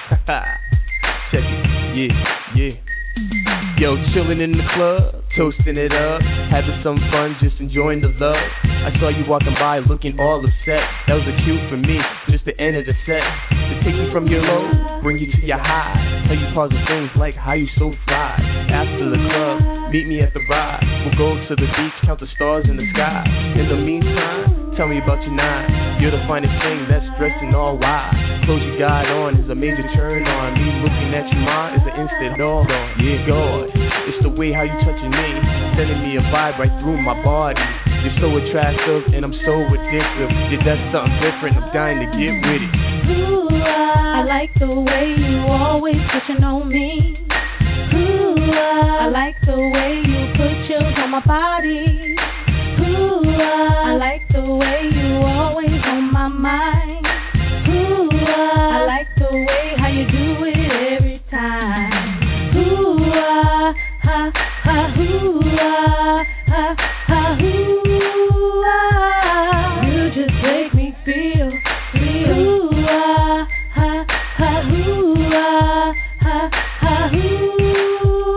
check it, yeah. Yo, chillin' in the club, toasting it up, having some fun, just enjoying the love. I saw you walking by looking all upset. That was a cue for me, just the end of the set. To take you from your low, bring you to your high. Tell you positive things like how you so fly. After the club, meet me at the bar. We'll go to the beach, count the stars in the sky. In the meantime, tell me about your nine. You're the finest thing that's dressed in all white. Close your guide on is a major turn on. Me looking at your mind is an instant all on. Yeah, God, it's the way how you touching me, sending me a vibe right through my body. You're so attractive and I'm so addictive. Yeah, that's something different, I'm dying to get with it. Ooh, I like the way you always touching on me. Ooh, I like the way you put chills on my body. Ooh, I like the way you always on my mind. Ooh, I like the way how you do it every time. Ooh, ha, ha, ooh, ha, ha, ooh, you just make me feel. Ooh, ha, ha, ooh, ha, ha, ooh,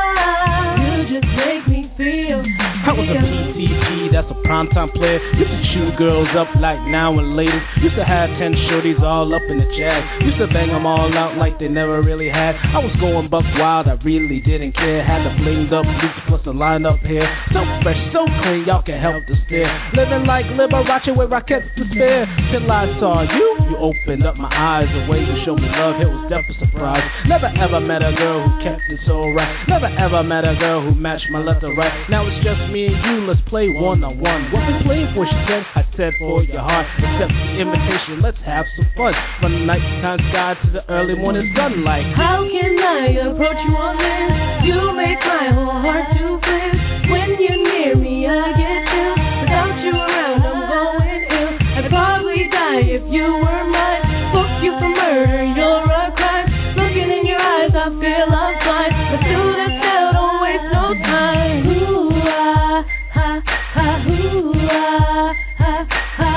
you just make me feel. I was a PTP, that's a primetime player. Used to chew girls up like now and later. Used to have 10 shorties all up in the jag. Used to bang them all out like they never really had. I was going buck wild, I really didn't care. Had the blinged up loops plus the lined up hair. So fresh, so clean, y'all can help to stare. Living like Liberace with rockets to spare. Till I saw you opened up my eyes. The way you showed me love, it was definitely a surprise. Never ever met a girl who kept it so right. Never ever met a girl who matched my left or right. Now it's just me and you, let's play one-on-one. What we playing for, she said, I said for your heart. Accept the invitation, let's have some fun. From the nighttime sky to the early morning sunlight. How can I approach you on this? You make my whole heart to flip. When you're near me, I get chills. Without you around, I'm going ill. I'd probably die if you were mine. Book you for murder, you're a crime. Looking in your eyes, I feel I'm fine. Let's do this now, don't waste no time. Ooh, ah, ha, ha, ooh, ah, ha, ha,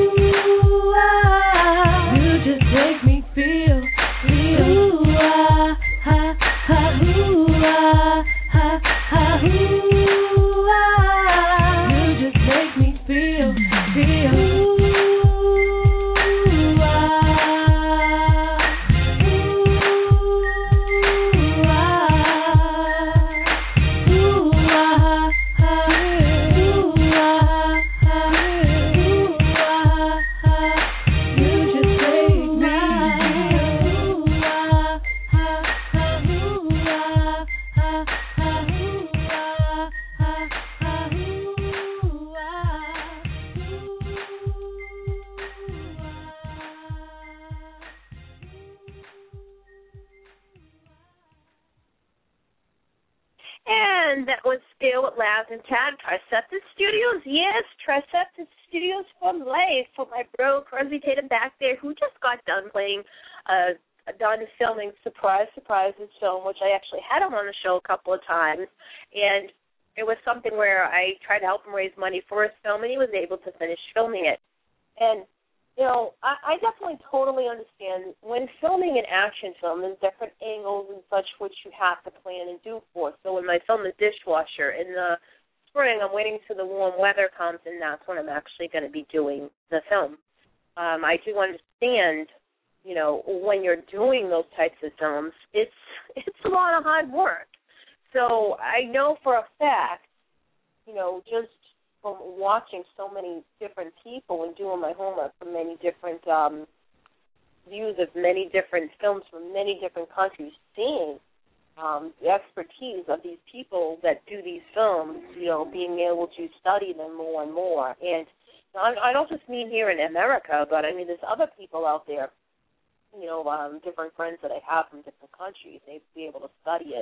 ooh, ah. You just make me feel. Ooh, ah, ha, ha, ooh, ah, ha, ha, ooh, ah. You just make me feel. Ooh, And that was Feel with Laz and Tad, Triceptus Studios. Yes, Triceptus Studios for life. For my bro, Crazy Tatum back there, who just got done playing, done filming Surprise, Surprise, his film, which I actually had him on the show a couple of times. And it was something where I tried to help him raise money for his film, and he was able to finish filming it. And you know, I definitely totally understand when filming an action film, there's different angles and such which you have to plan and do for. So when I film The Dishwasher in the spring, I'm waiting till the warm weather comes, and that's when I'm actually going to be doing the film. I do understand, you know, when you're doing those types of films, it's a lot of hard work. So I know for a fact, you know, just from watching so many different people and doing my homework from many different views of many different films from many different countries, seeing the expertise of these people that do these films, you know, being able to study them more and more. And I don't just mean here in America, but I mean there's other people out there, you know, different friends that I have from different countries. They'd be able to study it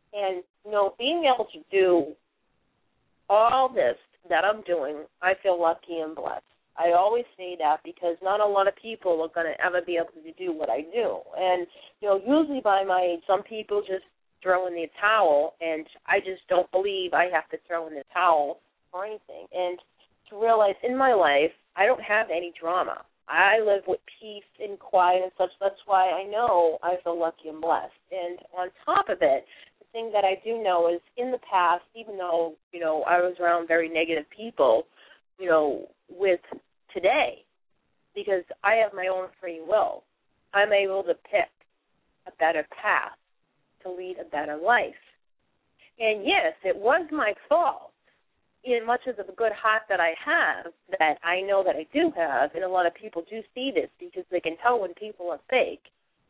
And, being able to do all this that I'm doing, I feel lucky and blessed. I always say that because not a lot of people are going to ever be able to do what I do. And, usually by my age, some people just throw in the towel, and I just don't believe I have to throw in the towel or anything. And to realize in my life, I don't have any drama. I live with peace and quiet and such. That's why I know I feel lucky and blessed. And on top of it, the thing that I do know is in the past, even though, I was around very negative people, with today, because I have my own free will, I'm able to pick a better path to lead a better life. And yes, it was my fault, in much of the good heart that I have, that I know that I do have, and a lot of people do see this because they can tell when people are fake.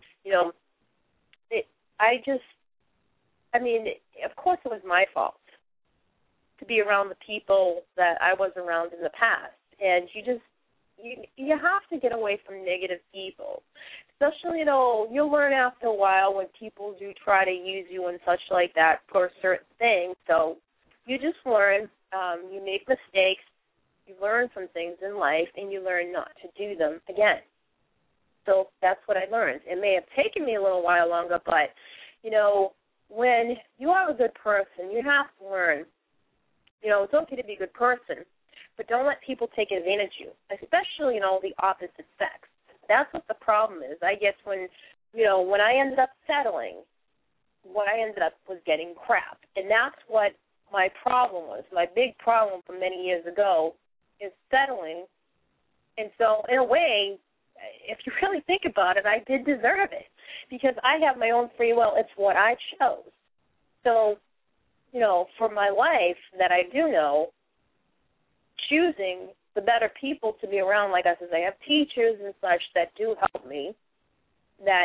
Of course it was my fault to be around the people that I was around in the past. And you have to get away from negative people. Especially, you'll learn after a while when people do try to use you and such like that for a certain thing. So you just learn, you make mistakes, you learn from things in life, and you learn not to do them again. So that's what I learned. It may have taken me a little while longer, but, when you are a good person, you have to learn, it's okay to be a good person, but don't let people take advantage of you, especially, the opposite sex. That's what the problem is. I guess when I ended up settling, what I ended up was getting crap. And that's what my problem was. My big problem from many years ago is settling. And so, in a way, if you really think about it, I did deserve it because I have my own free will. It's what I chose. So, for my life that I do know, choosing the better people to be around, like I said, I have teachers and such that do help me, that,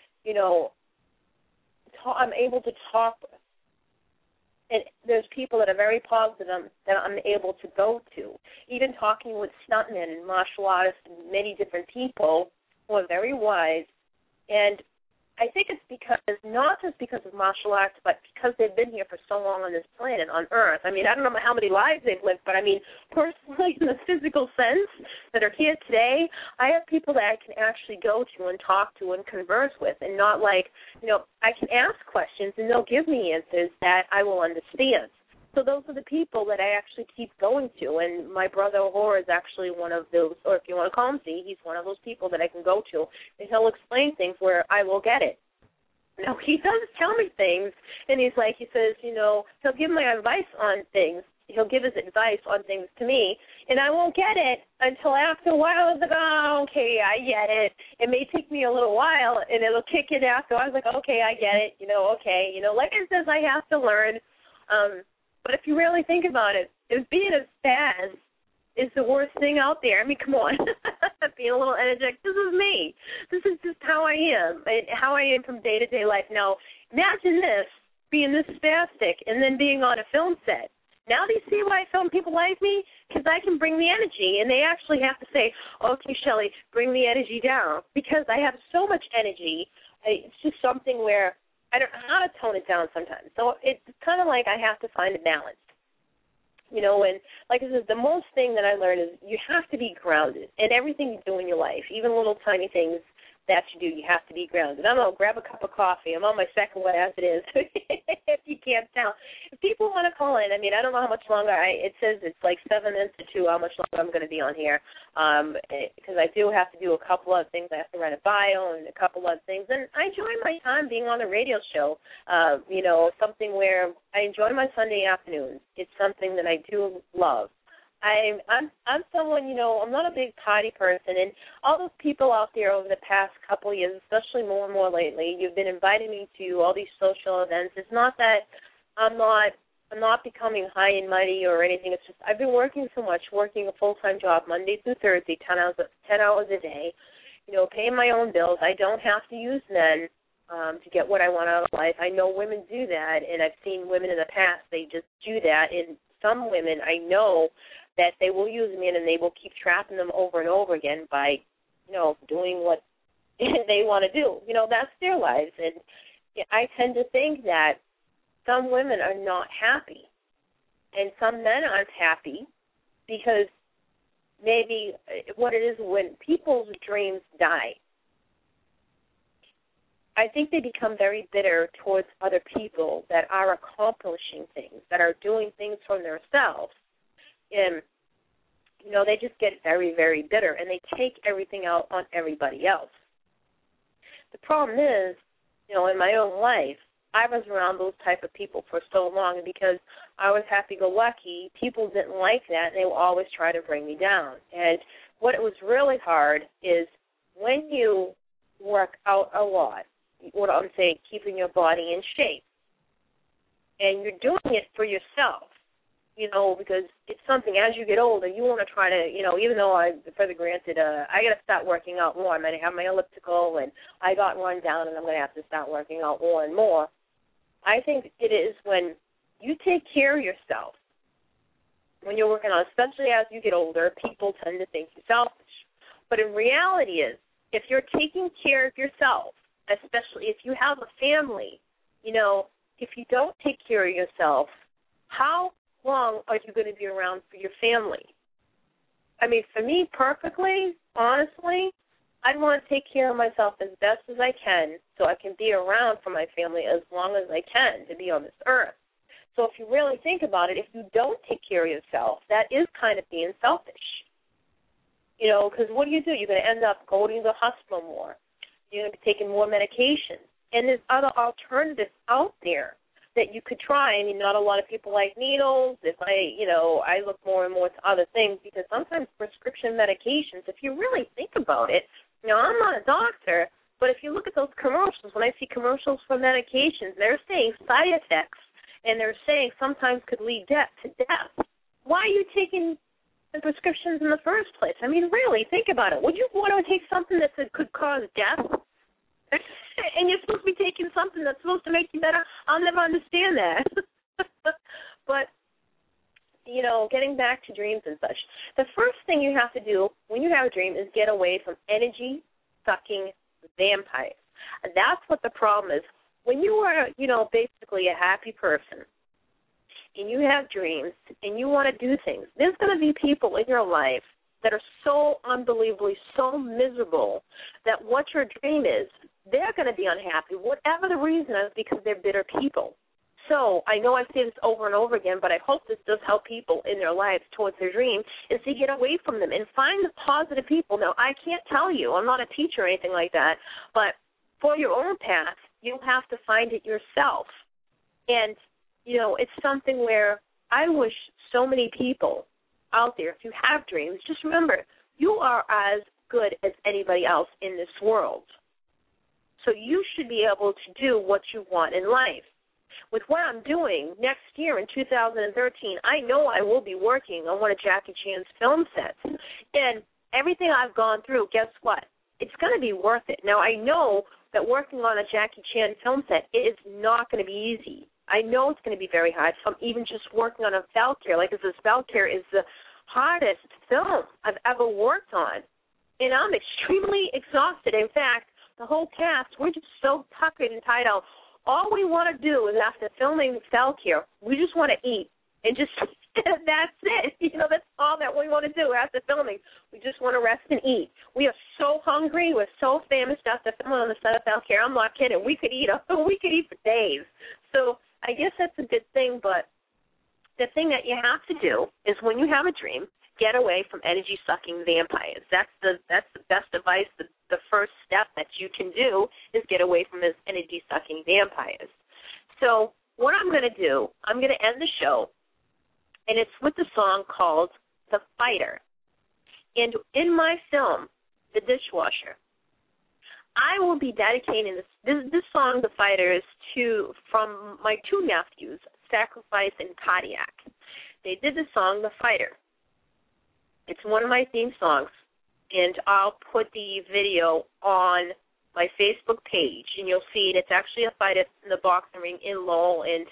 I'm able to talk with. And there's people that are very positive that I'm able to go to. Even talking with stuntmen and martial artists and many different people who are very wise. And I think it's because, not just because of martial arts, but because they've been here for so long on this planet, on Earth. I don't know how many lives they've lived, but personally, in the physical sense, that are here today, I have people that I can actually go to and talk to and converse with, and not like, I can ask questions and they'll give me answers that I will understand. So those are the people that I actually keep going to, and my brother Horror is actually one of those, or if you want to call him Z, he's one of those people that I can go to, and he'll explain things where I will get it. Now, he does tell me things, and he says, he'll give my advice on things. He'll give his advice on things to me, and I won't get it until after a while. I was like, oh, okay, I get it. It may take me a little while, and it'll kick in after. I was like, okay, I get it. Okay. Like it says, I have to learn. But if you really think about it, if being a spaz is the worst thing out there, come on, being a little energetic, this is me. This is just how I am, how I am from day-to-day life. Now, imagine this, being this spastic and then being on a film set. Now do you see why film people like me? Because I can bring the energy, and they actually have to say, okay, Shelly, bring the energy down, because I have so much energy. It's just something where I don't know how to tone it down sometimes. So it's kind of like I have to find a balance. And like I said, the most thing that I learned is you have to be grounded in everything you do in your life, even little tiny things that you do, you have to be grounded. I don't know, grab a cup of coffee. I'm on my second one as it is, if you can't tell. If people want to call in, I don't know how much longer. It says it's like 7 minutes to 2, how much longer I'm going to be on here, because I do have to do a couple of things. I have to write a bio and a couple of things. And I enjoy my time being on the radio show, something where I enjoy my Sunday afternoons. It's something that I do love. I'm someone, I'm not a big party person, and all those people out there over the past couple of years, especially more and more lately, you've been inviting me to all these social events. It's not that I'm not becoming high and mighty or anything. It's just I've been working so much, working a full-time job Monday through Thursday, 10 hours a day, paying my own bills. I don't have to use men to get what I want out of life. I know women do that, and I've seen women in the past, they just do that, and some women I know that they will use men and they will keep trapping them over and over again by, doing what they want to do. That's their lives. And I tend to think that some women are not happy, and some men aren't happy because maybe what it is when people's dreams die, I think they become very bitter towards other people that are accomplishing things, that are doing things for themselves. And, you know, they just get very, very bitter, and they take everything out on everybody else. The problem is, you know, in my own life, I was around those type of people for so long, and because I was happy-go-lucky, people didn't like that, and they would always try to bring me down. And what was really hard is when you work out a lot, what I'm saying, keeping your body in shape, and you're doing it for yourself, you know, because it's something as you get older, you want to try to, you know, even though for the granted, I got to start working out more. I'm going to have my elliptical, and I got run down, and I'm going to have to start working out more and more. I think it is when you take care of yourself, when you're working out, especially as you get older, people tend to think you're selfish. But in reality is, if you're taking care of yourself, especially if you have a family, you know, if you don't take care of yourself, how long are you going to be around for your family? I mean, for me, perfectly, honestly, I'd want to take care of myself as best as I can so I can be around for my family as long as I can to be on this earth. So if you really think about it, if you don't take care of yourself, that is kind of being selfish. You know, because what do? You're going to end up going to the hospital more. You're going to be taking more medication. And there's other alternatives out there that you could try. I mean, not a lot of people like needles. I look more and more to other things because sometimes prescription medications, if you really think about it, you know, I'm not a doctor, but if you look at those commercials, when I see commercials for medications, they're saying side effects, and they're saying sometimes could lead to death. Why are you taking the prescriptions in the first place? I mean, really, think about it. Would you want to take something that could cause death? And you're supposed to be taking something that's supposed to make you better? I'll never understand that. But, you know, getting back to dreams and such, the first thing you have to do when you have a dream is get away from energy-sucking vampires. And that's what the problem is. When you are, you know, basically a happy person, and you have dreams, and you want to do things, there's going to be people in your life that are so unbelievably, so miserable that what your dream is, they're going to be unhappy, whatever the reason is, because they're bitter people. So I know I say this over and over again, but I hope this does help people in their lives towards their dream, is to get away from them and find the positive people. Now, I can't tell you, I'm not a teacher or anything like that, but for your own path, you'll have to find it yourself. And, you know, it's something where I wish so many people out there, if you have dreams, just remember, you are as good as anybody else in this world. So you should be able to do what you want in life. With what I'm doing next year in 2013, I know I will be working on one of Jackie Chan's film sets. And everything I've gone through, guess what? It's going to be worth it. Now, I know that working on a Jackie Chan film set is not going to be easy. I know it's going to be very hard. So I'm even just working on a Valkyrie. Like, this Valkyrie is the hardest film I've ever worked on. And I'm extremely exhausted. In fact, the whole cast, we're just so tuckered and tied out. All we want to do is after filming Valkyrie, we just want to eat. And just, that's it. You know, that's all that we want to do after filming. We just want to rest and eat. We are so hungry. We're so famished after filming on the set of Valkyrie. I'm not kidding. We could eat for days. So I guess that's a good thing, but the thing that you have to do is when you have a dream, get away from energy-sucking vampires. That's the best advice. The first step that you can do is get away from those energy-sucking vampires. So what I'm going to do, I'm going to end the show, and it's with the song called The Fighter. And in my film, The Dishwasher, I will be dedicating this song, The Fighter, is from my two nephews, Sacrifice and Kodiak. They did the song The Fighter. It's one of my theme songs, and I'll put the video on my Facebook page, and you'll see it. It's actually a fight in the boxing ring in Lowell, and,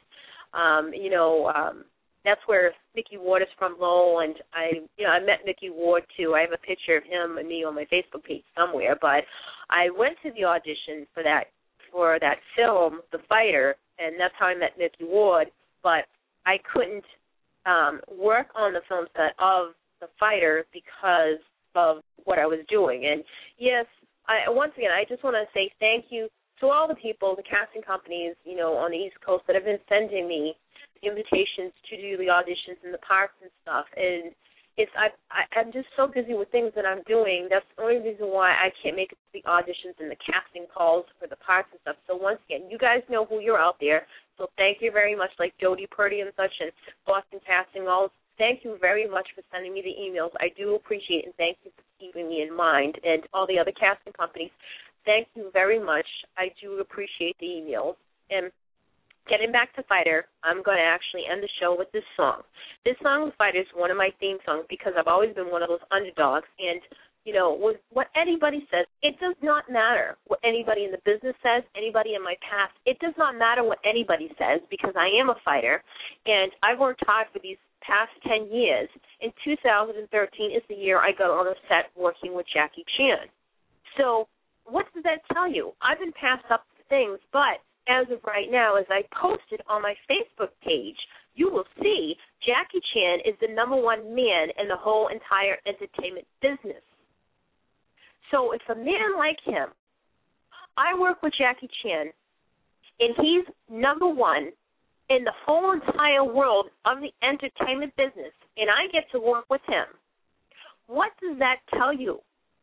that's where Mickey Ward is from, Lowell, and I met Mickey Ward, too. I have a picture of him and me on my Facebook page somewhere, but I went to the audition for that film, The Fighter, and that's how I met Mickey Ward. But I couldn't work on the film set of The Fighter because of what I was doing. And yes, once again, I just want to say thank you to all the people, the casting companies, on the East Coast that have been sending me invitations to do the auditions in the parks and stuff. And I'm just so busy with things that I'm doing. That's the only reason why I can't make it to the auditions and the casting calls for the parks and stuff. So once again, you guys know who you're out there. So thank you very much, like Jody Purdy and such, and Boston Casting Calls. Thank you very much for sending me the emails. I do appreciate it, and thank you for keeping me in mind. And all the other casting companies, thank you very much. I do appreciate the emails. And getting back to Fighter, I'm going to actually end the show with this song. This song, Fighter, is one of my theme songs because I've always been one of those underdogs. And, with what anybody says, it does not matter what anybody in the business says, anybody in my past. It does not matter what anybody says because I am a fighter, and I've worked hard for these past 10 years. In 2013 is the year I got on a set working with Jackie Chan. So what does that tell you? I've been passed up for things, but as of right now, as I posted on my Facebook page, you will see Jackie Chan is the number one man in the whole entire entertainment business. So if a man like him, I work with Jackie Chan, and he's number one in the whole entire world of the entertainment business, and I get to work with him, what does that tell you?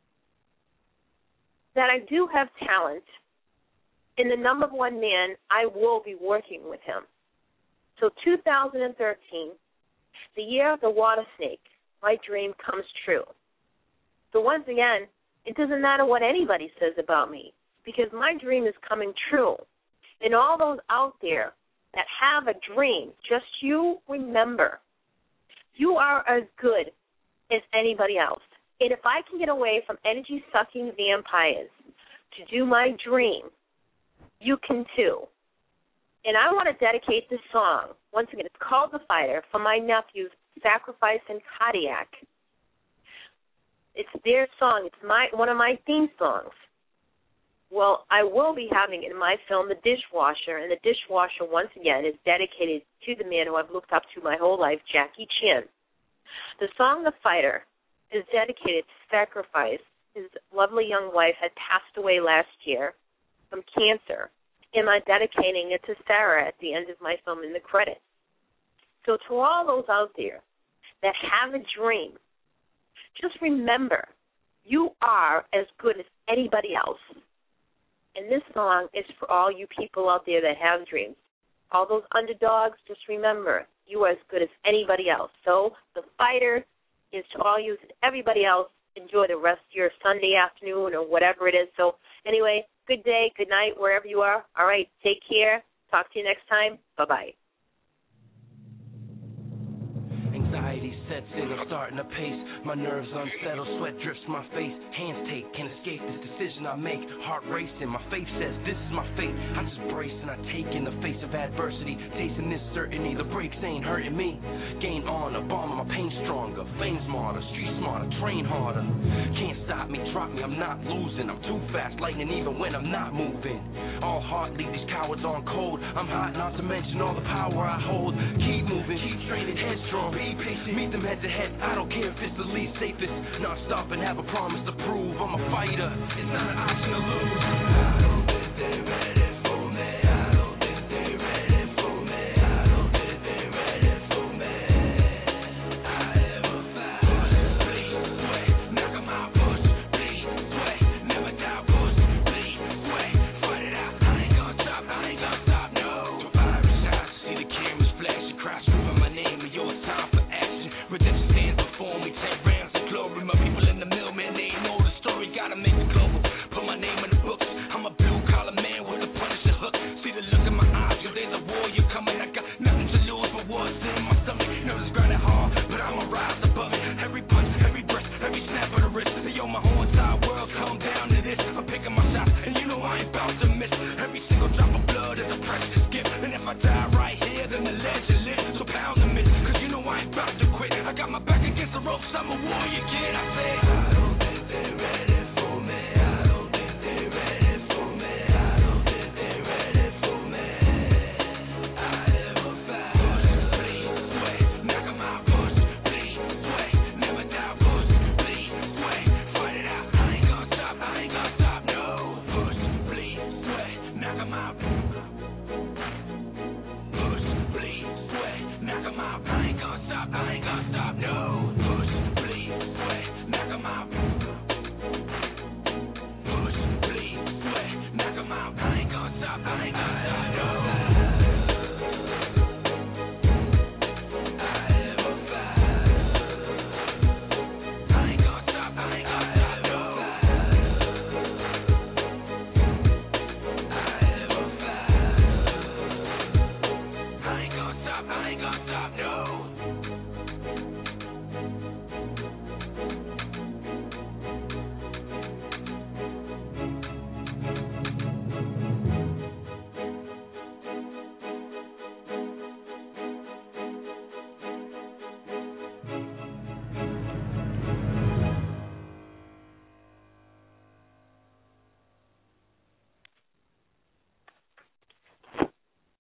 That I do have talent. In the number one man, I will be working with him. So 2013, the year of the water snake, my dream comes true. So once again, it doesn't matter what anybody says about me because my dream is coming true. And all those out there that have a dream, just you remember, you are as good as anybody else. And if I can get away from energy-sucking vampires to do my dream, you can too. And I want to dedicate this song, once again, it's called The Fighter, for my nephews, Sacrifice and Cardiac. It's their song. It's one of my theme songs. Well, I will be having it in my film, The Dishwasher, and The Dishwasher, once again, is dedicated to the man who I've looked up to my whole life, Jackie Chan. The song The Fighter is dedicated to Sacrifice. His lovely young wife had passed away last year from cancer, and I'm dedicating it to Sarah at the end of my film in the credits. So to all those out there that have a dream, just remember, you are as good as anybody else. And this song is for all you people out there that have dreams. All those underdogs, just remember, you are as good as anybody else. So The Fighter is to all you and everybody else. Enjoy the rest of your Sunday afternoon or whatever it is. So anyway, good day, good night, wherever you are. All right, take care. Talk to you next time. Bye-bye. Anxiety sets in, I'm starting to pace. My nerves unsettled, sweat drips my face. Hands take, can't escape this decision I make. Heart racing, my faith says this is my fate. I just brace and I take in the face of adversity. Tasting this certainty, the breaks ain't hurting me. Gain honor, bomb my pain stronger. Fame smarter, street smarter, train harder. Can't stop me, drop me, I'm not losing. I'm too fast, lightning even when I'm not moving. All heart, leave these cowards on cold. I'm hot, not to mention all the power I hold. Keep moving, keep training, headstrong. Be patient, meet them head to head. I don't care if it's the least safest. Not stop and have a promise to prove. I'm a fighter, it's not an option to lose.